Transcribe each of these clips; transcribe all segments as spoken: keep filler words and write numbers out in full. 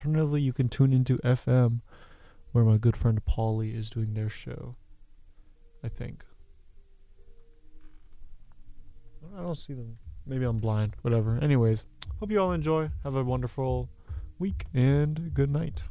Alternatively, you can tune into F M, where my good friend Paulie is doing their show. I think. I don't see them. Maybe I'm blind. Whatever. Anyways, hope you all enjoy. Have a wonderful week and good night.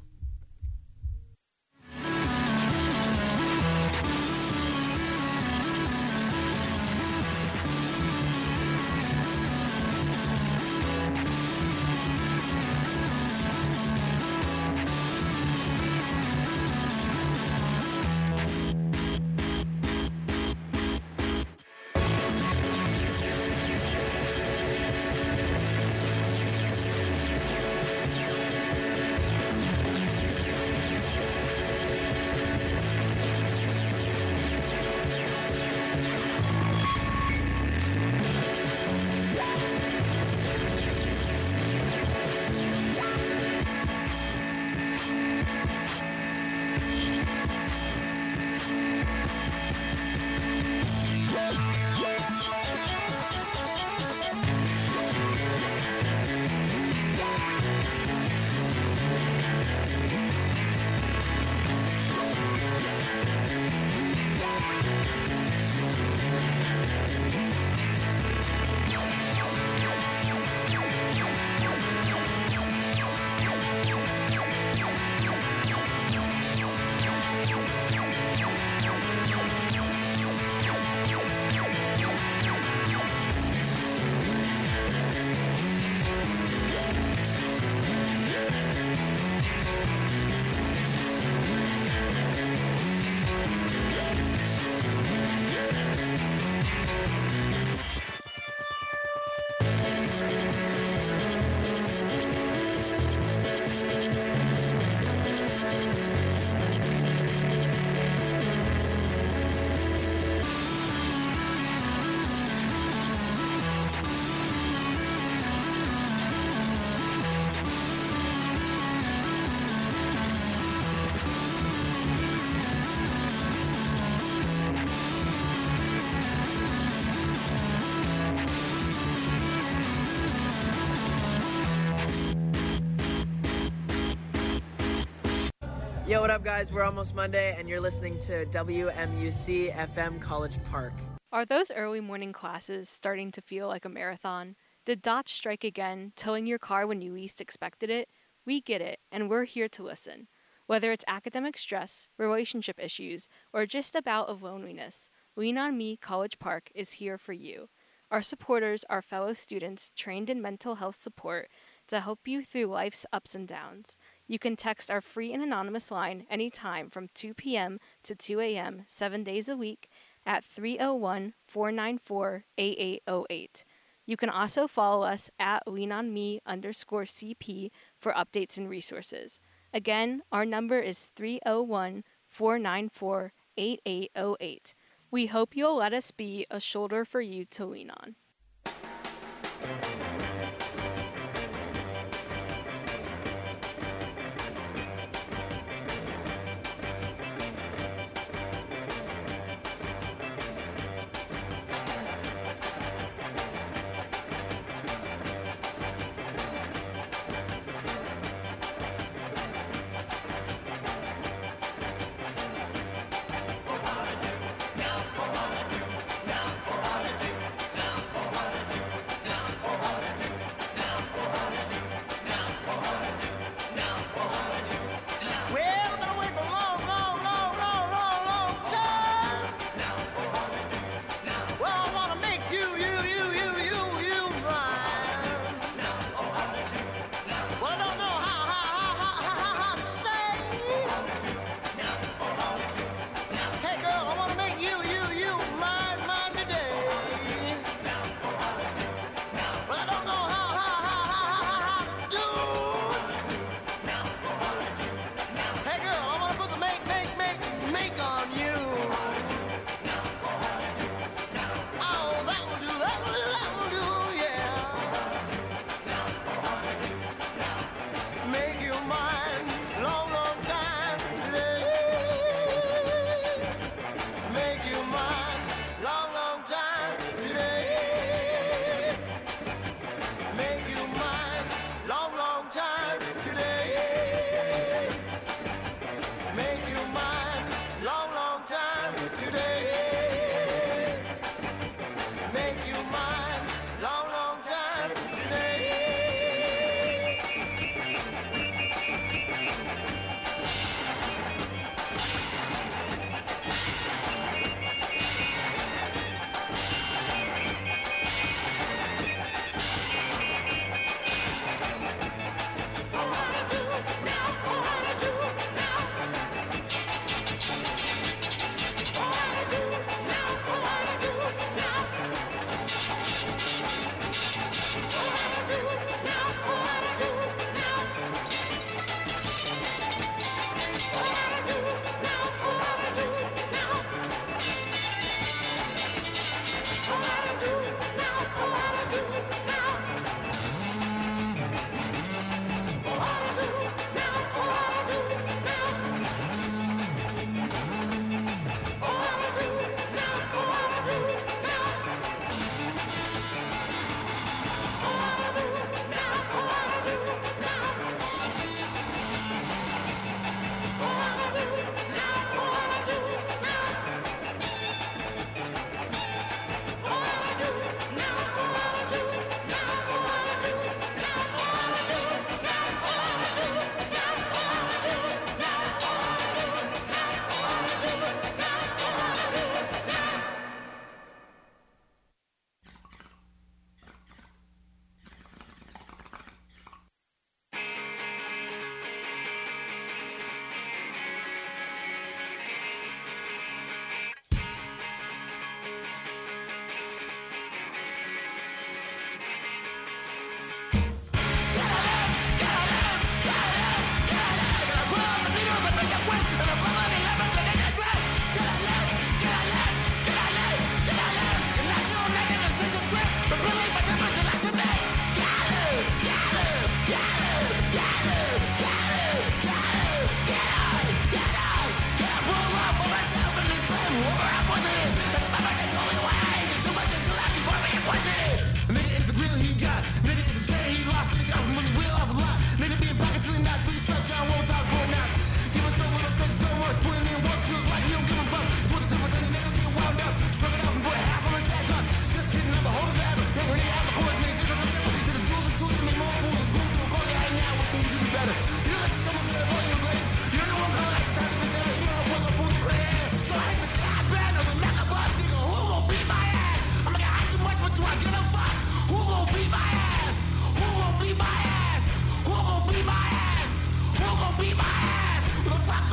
Yo, what up, guys? We're almost Monday, and you're listening to W M U C F M College Park. Are those early morning classes starting to feel like a marathon? Did Dodge strike again, towing your car when you least expected it? We get it, and we're here to listen. Whether it's academic stress, relationship issues, or just a bout of loneliness, Lean on Me College Park is here for you. Our supporters are fellow students trained in mental health support to help you through life's ups and downs. You can text our free and anonymous line anytime from two p.m. to two a.m. seven days a week at three oh one, four nine four, eight eight oh eight. You can also follow us at leanonme underscore CP for updates and resources. Again, our number is three oh one, four nine four, eight eight oh eight. We hope you'll let us be a shoulder for you to lean on.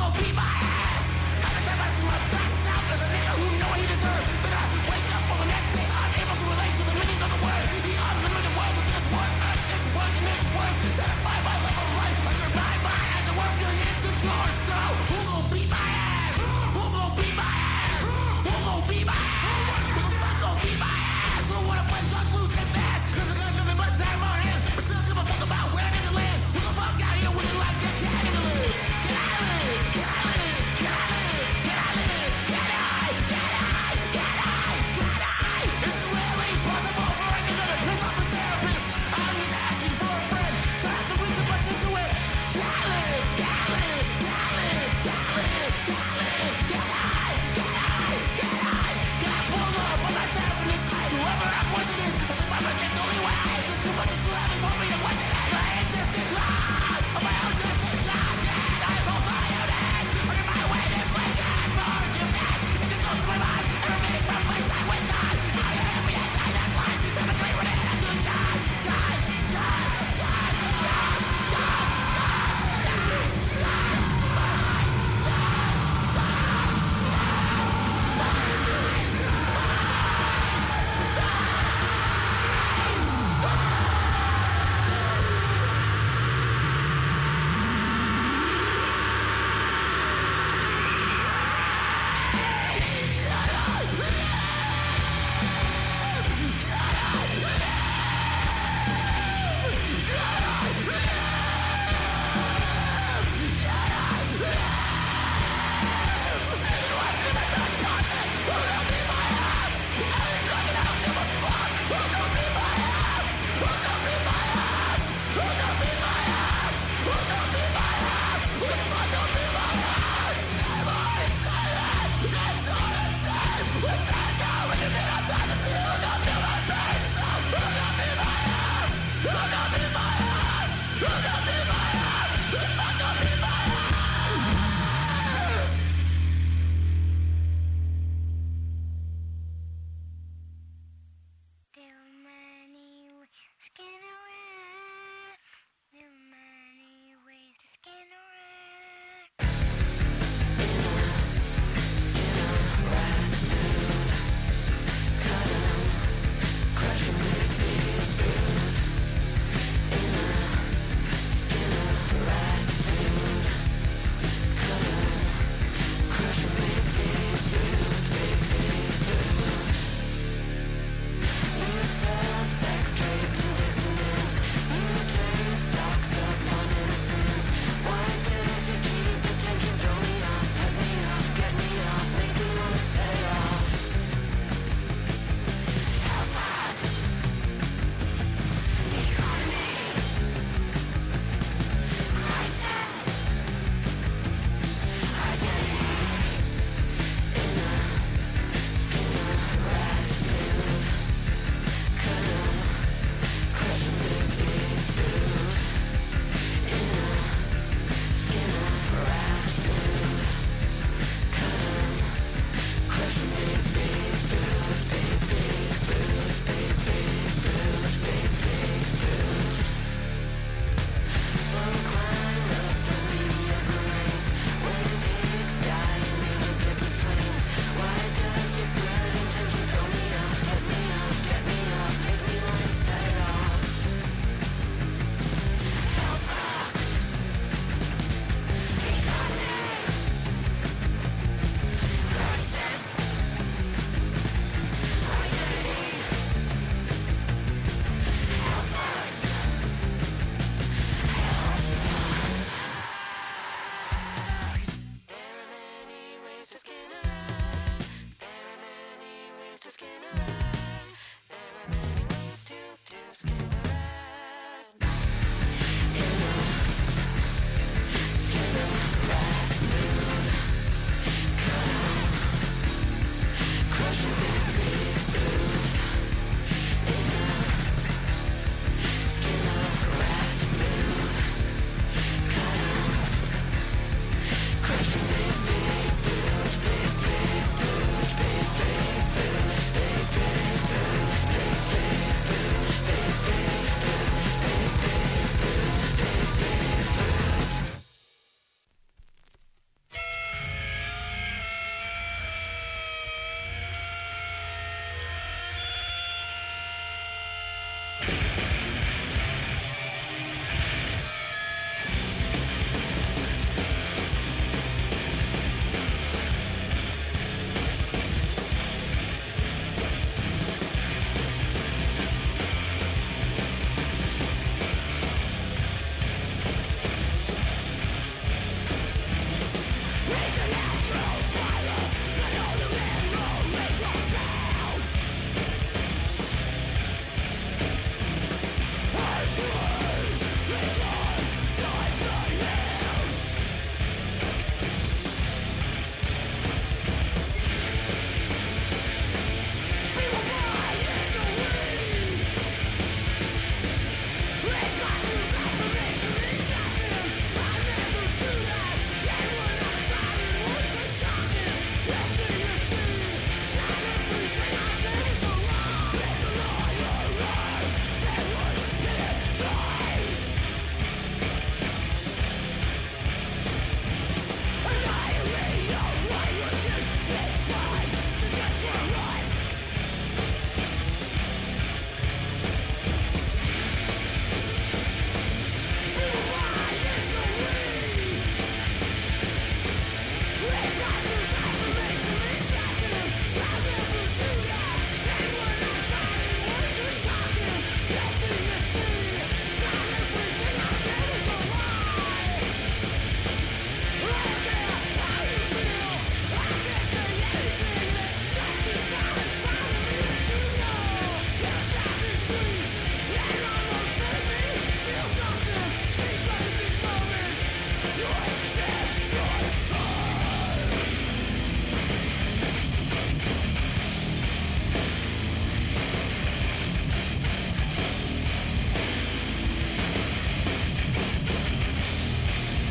Get out of here!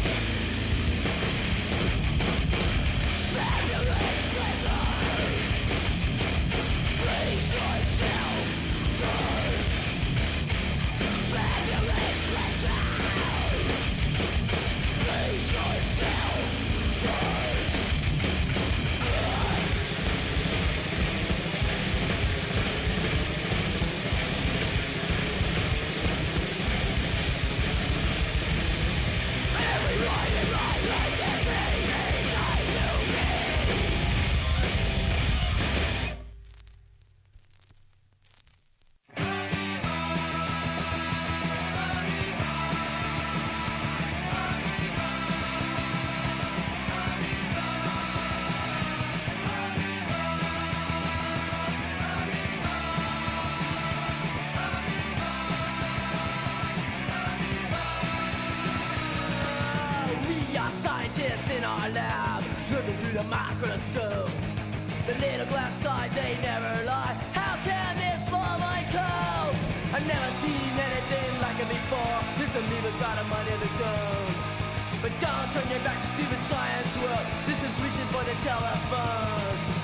In our lab, looking through the microscope. The little glass sides, they never lie. How can this fall my coat? I've never seen anything like it before. This amoeba's got a mind of its own. But don't turn your back to stupid science world. This is reaching for the telephone.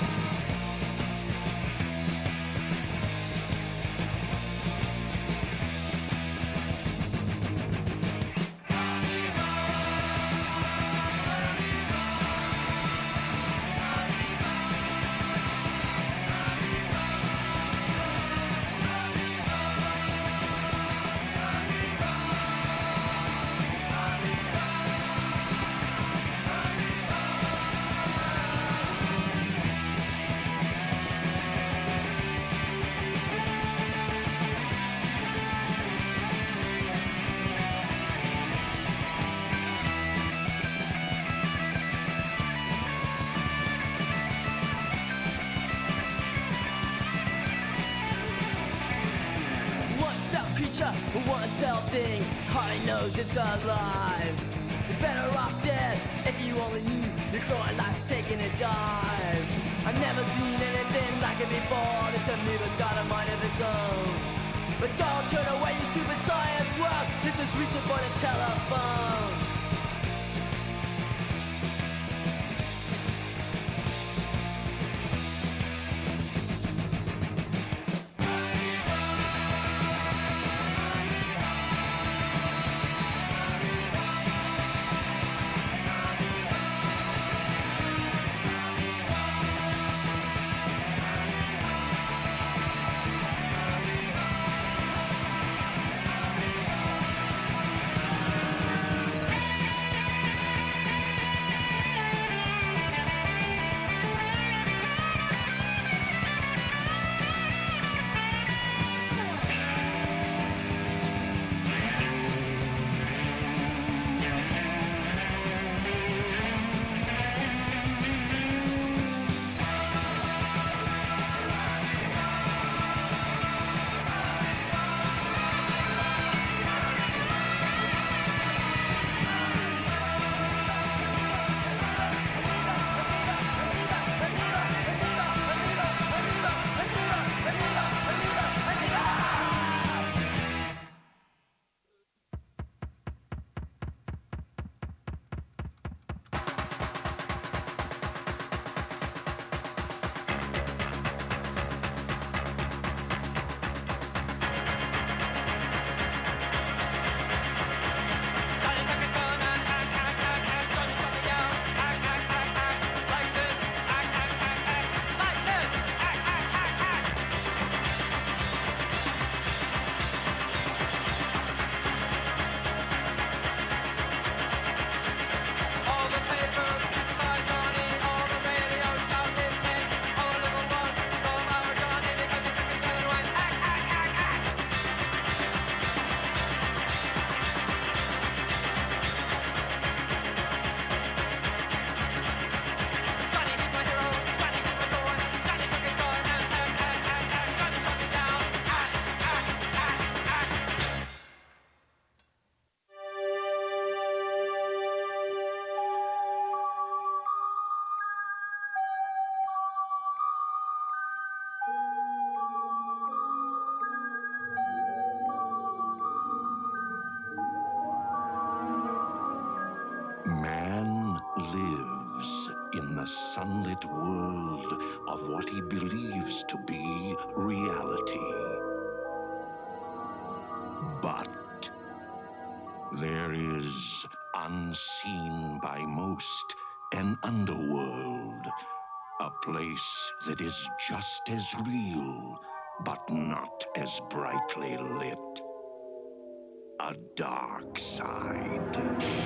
One cell thing, hardly knows it's alive. You're better off dead if you only knew your growing life's taking a dive. I've never seen anything like it before. This amoeba's got a mind of its own. But don't turn away, you stupid science world. This is reaching for the telephone. Man lives in the sunlit world of what he believes to be reality. But there is, unseen by most, an underworld, a place that is just as real, but not as brightly lit. A dark side.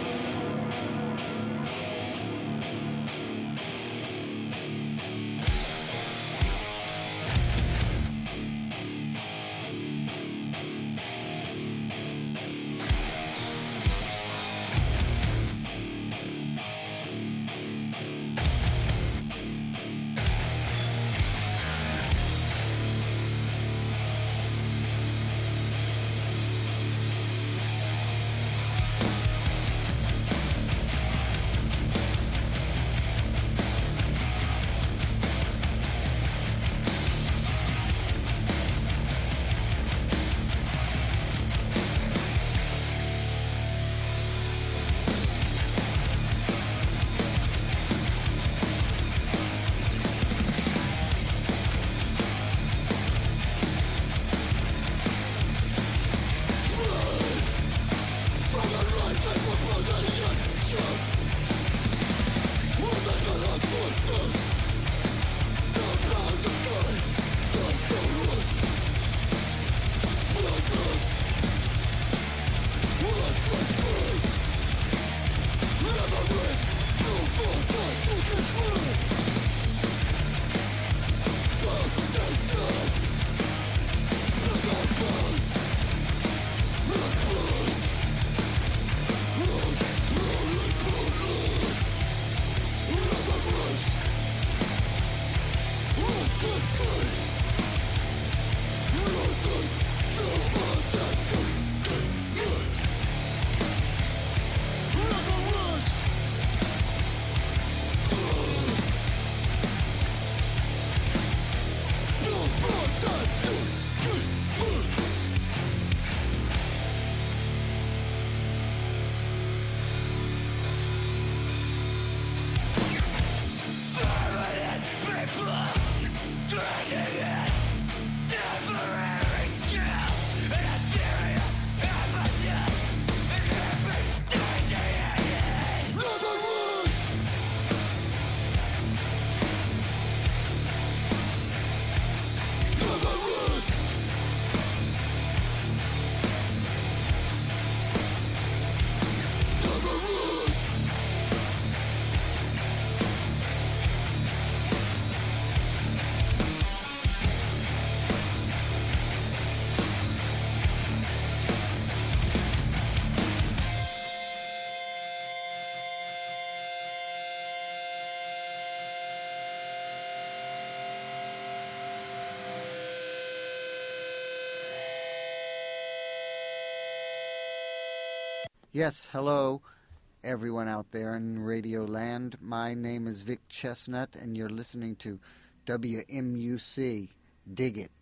Yes, hello, everyone out there in Radio Land. My name is Vic Chestnut, and you're listening to W M U C. Dig it.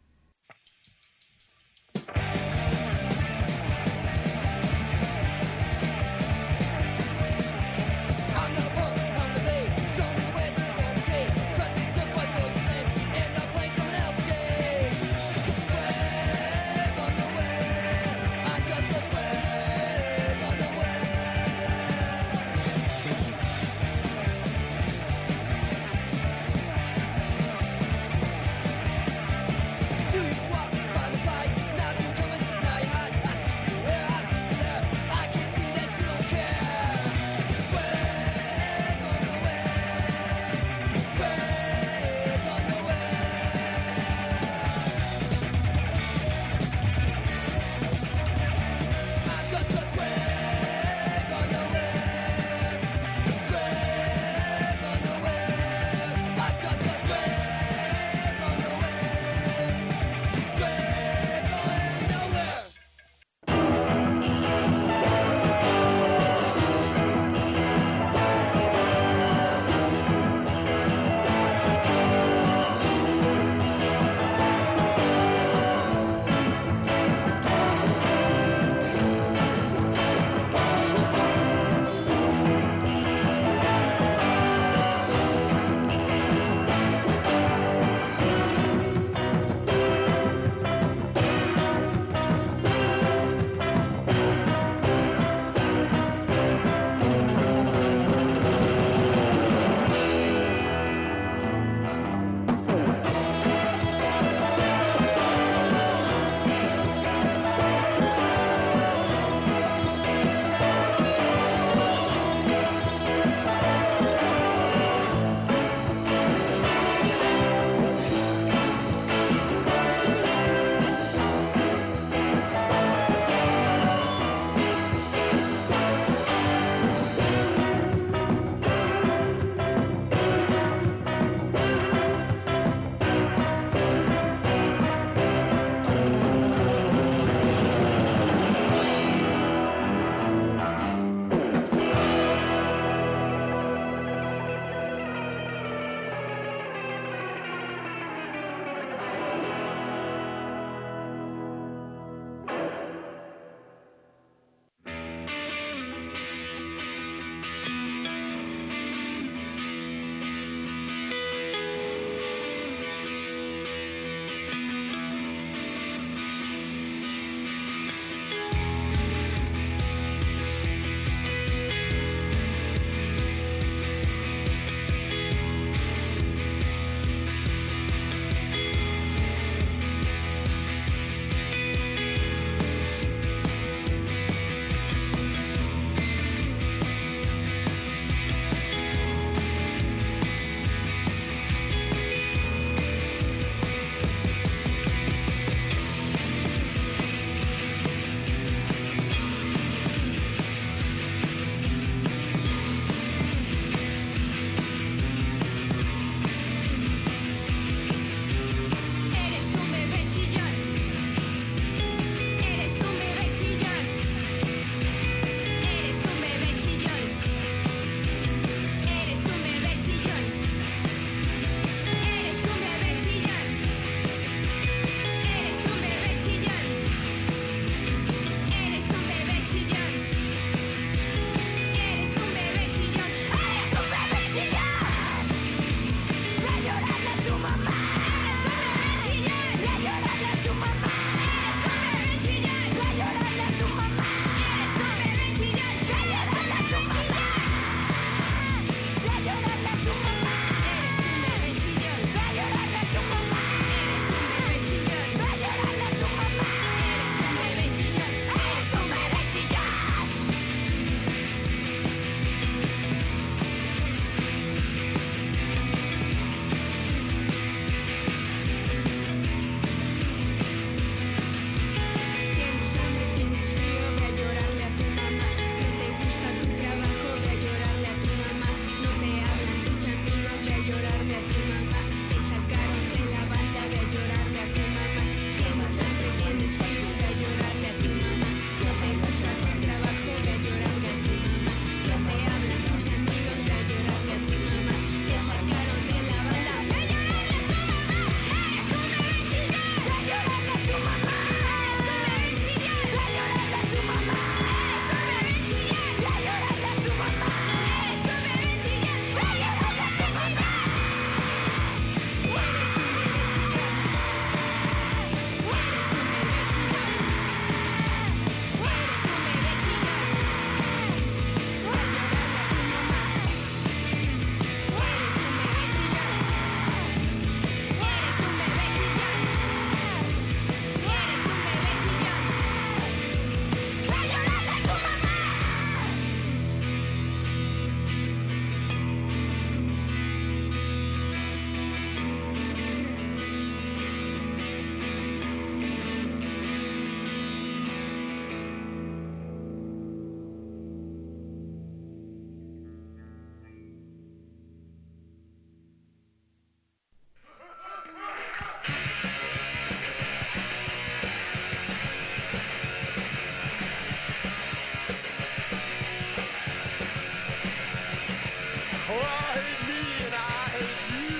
Oh, I hate me and I hate you.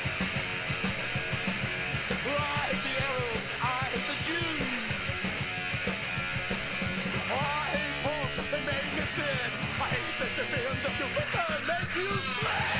Oh, I hate the Arabs, I hate the Jews. Oh, I hate punks, they make you sin. I hate sex defense of your liquor and make you sweat.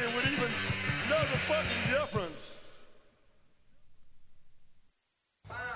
Five.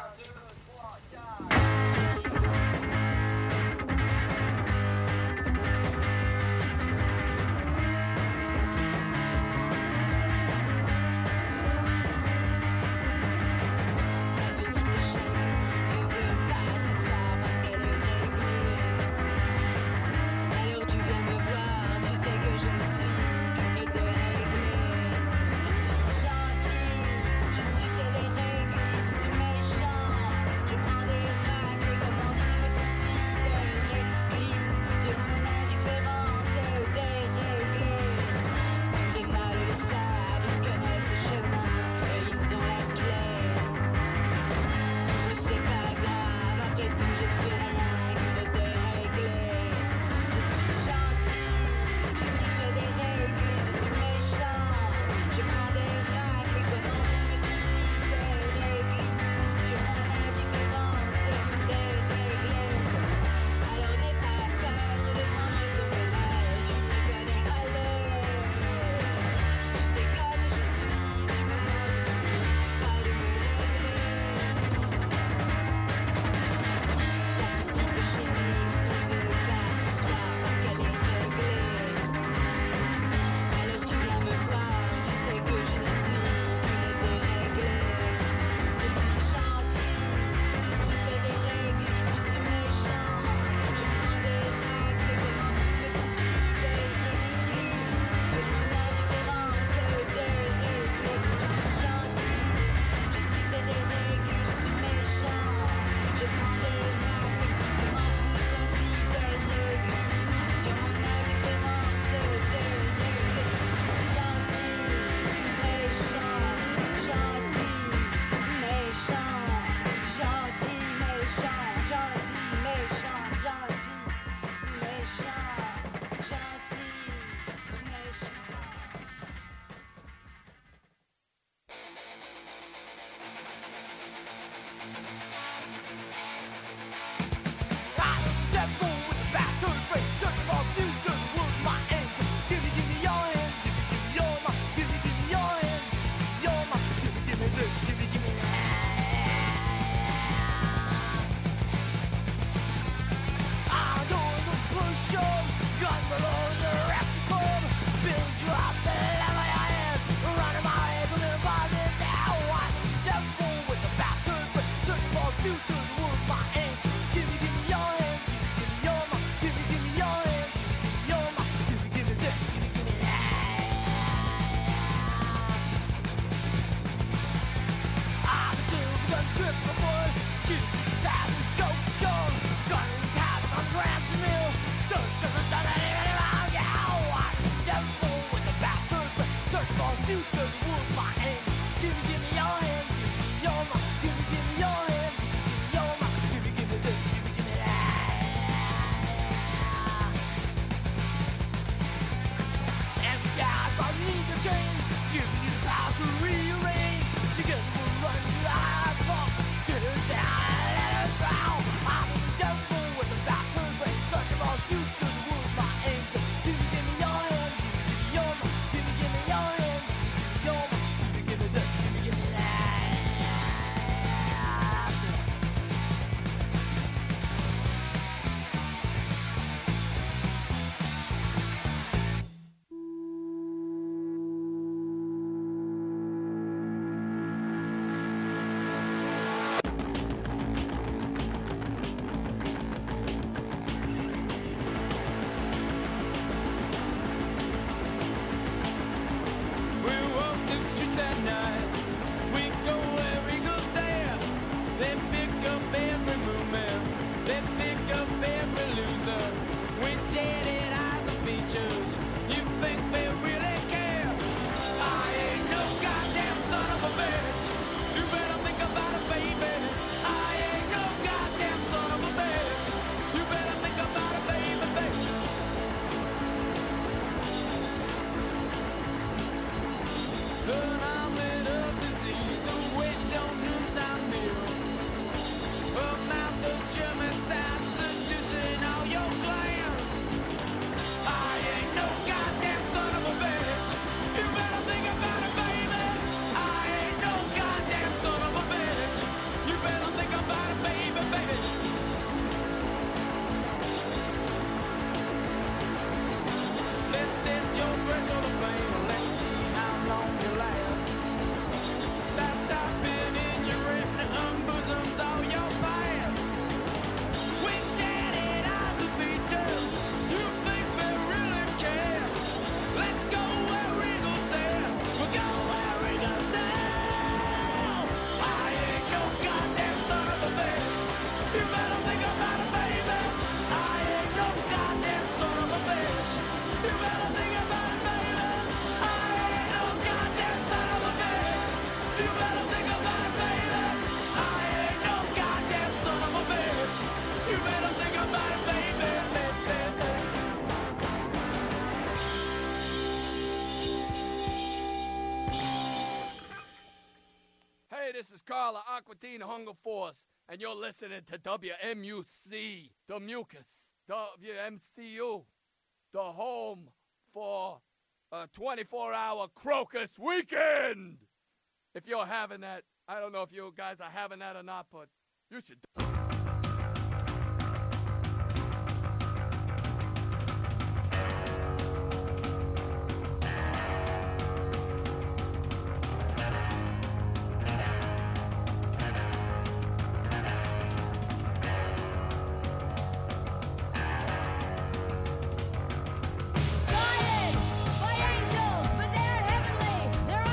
This is Carla Aquatine Hunger Force, and you're listening to W M U C, the mucus, W M C U, the home for a twenty-four hour Crocus weekend. If you're having that, I don't know if you guys are having that or not, but you should.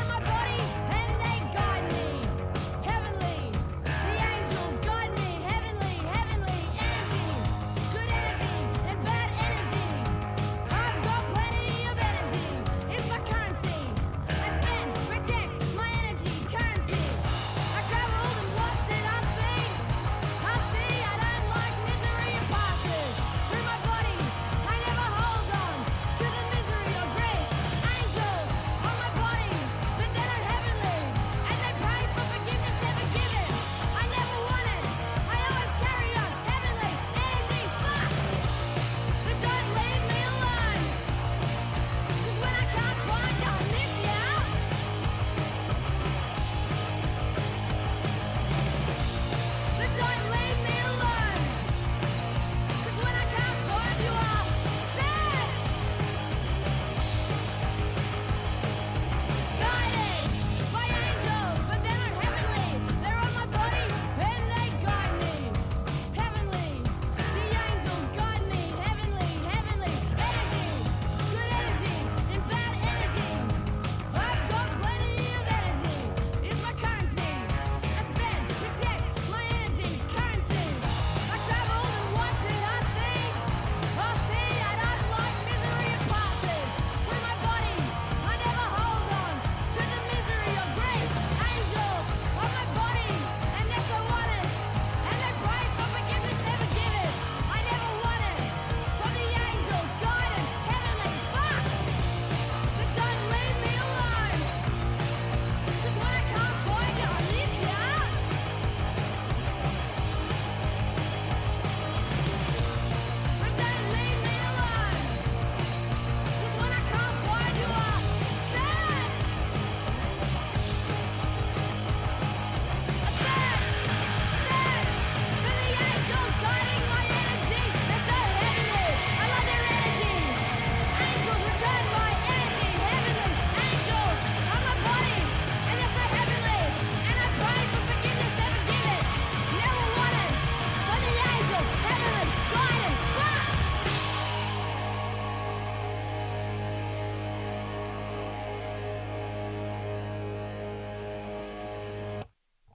Heavenly, the angels guide me. Heavenly.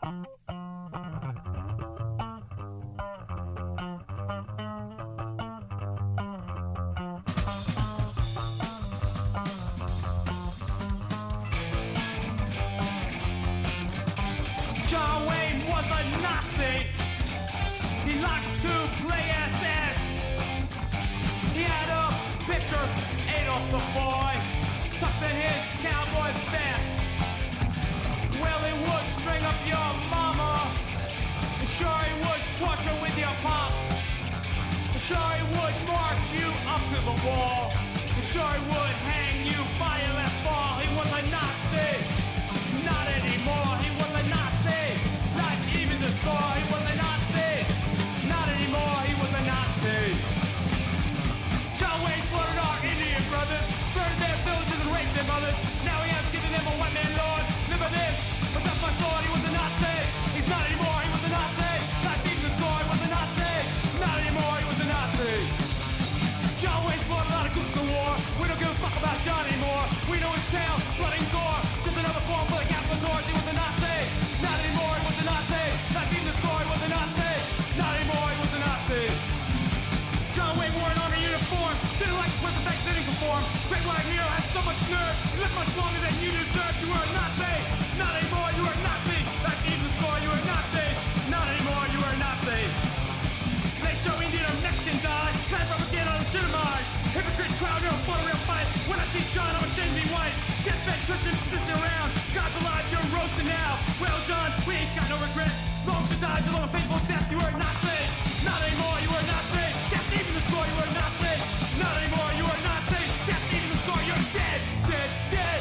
John Wayne was a Nazi. He liked to play S S. He had a picture, Adolf the boy, tucked in his cowboy vest. Well, he would string up your mama. Sure, he would torture with your pop. Sure, he would march you up to the wall. Sure, he would hang you by your left ball. He was a Nazi. Not anymore. He was a Nazi. Not even the score. He was a Nazi. Not anymore. He was a Nazi. John Wayne slaughtered our Indian brothers, burned their villages and raped their mothers. Now he has given them a one-man lord. Remember this, but that's my sword. He was a Nazi. He's not anymore. He was a Nazi. Not even the score. He was a Nazi. Not anymore. He was a Nazi. John Wayne fought a lot of goods in the war. We don't give a fuck about John anymore. We know his tale, blood and gore. Just another form for the capitalist horse. He was a Nazi. Not anymore. He was a Nazi. Not even the score. He was a Nazi. Not anymore. He was a Nazi. John Wayne wore an army uniform. Didn't like to sweat the facts, didn't conform. Greg like Nero had so much nerve. He lived much longer than you deserved. You were a Nazi. Not anymore. You were a Nazi. Not even the score. You were a Nazi. Not anymore. You were a Nazi. Make sure Indian or Mexican die. Kind of propaganda legitimized. Hypocrite crowd, you're a for a real fight. When I see John, I'm ashamed to be white. Get fed Christian position around. God's alive, you're roasting now. Well, John, we ain't got no regret. Long to die, just on a painful death. You were a Nazi. Not anymore, you were a Nazi. Death even the score, you were a Nazi. Not anymore, you were a Nazi. Death even the score, you're dead, dead, dead.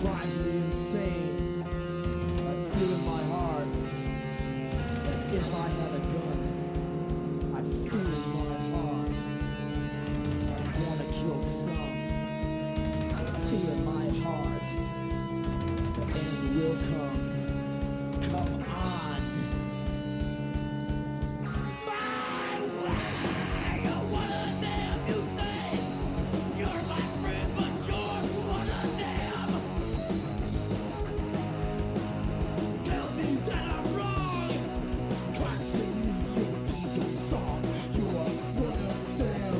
drives me insane. I feel in my heart that if I had a gun, I'd feel in my heart I wanna kill some. I feel in my heart the end will come. Come on. My way, you're one of them, you say. You're my friend, but you're one of them. Tell me that I'm wrong. Try to sing me your ego song. You're one of them.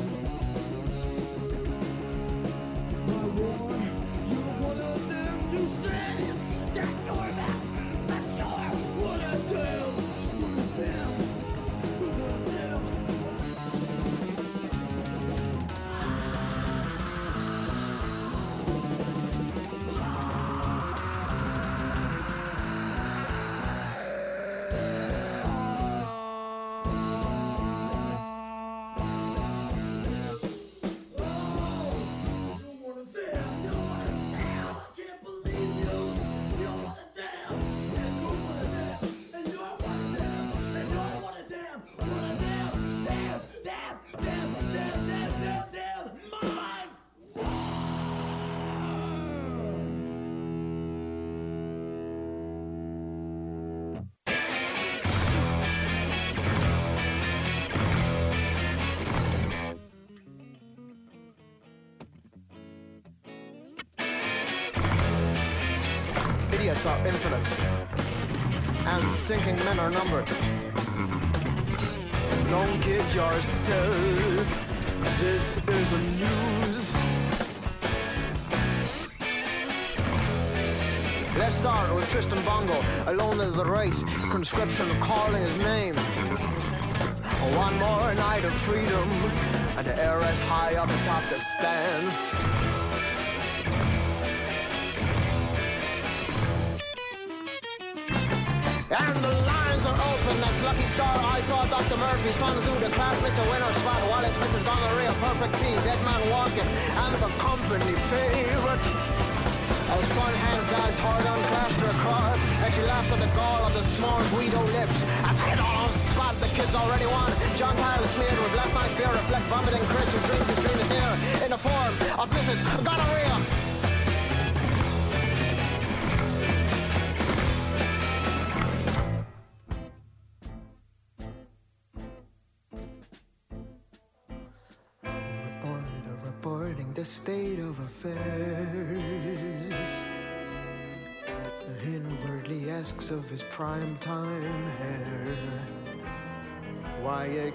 My war, you're one of them. You say that you're that, but you're one of them. One of them. One of them. Idiots are infinite, and thinking men are numbered. Don't kid yourself, this is the news. Let's start with Tristan Bongo, alone of the race, conscription calling his name. One more night of freedom, and the air is high up atop the stands. And the lines are open, that's Lucky Star. I saw Doctor Murphy, Sun Tzu, the class miss a winner spot. Wallace, Missus Gonorrhea, Perfect P, Dead Man Walking, and the company favorite. Our son hands dad's hard on Clash to a crowd, and she laughs at the gall of the small Guido lips. And hit on spot, the kids already won. John Kyle smeared with last night's beer, reflect vomiting Chris who drinks his dream of beer in the form of Missus Gonorrhea. The state of affairs. Inwardly asks of his prime time hair why it